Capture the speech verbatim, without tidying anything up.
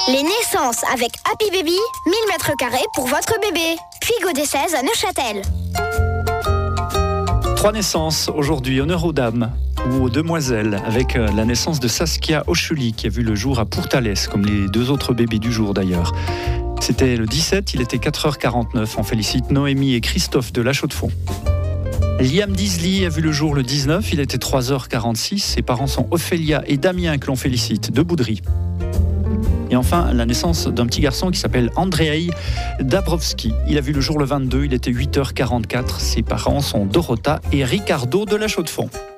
Les naissances avec Happy Baby, mille mètres carrés pour votre bébé. Puy des seize à Neuchâtel. Trois naissances aujourd'hui, honneur aux dames ou aux demoiselles, avec la naissance de Saskia Ochuli qui a vu le jour à Pourtalès, comme les deux autres bébés du jour d'ailleurs. C'était le dix-sept, il était quatre heures quarante-neuf. On félicite Noémie et Christophe de La Chaux-de-Fonds. Liam Disley a vu le jour le dix-neuf, il était trois heures quarante-six. Ses parents sont Ophélia et Damien que l'on félicite, de Boudry. Et enfin, la naissance d'un petit garçon qui s'appelle Andrzej Dabrowski. Il a vu le jour le vingt-deux, il était huit heures quarante-quatre. Ses parents sont Dorota et Ricardo de La Chaux-de-Fonds.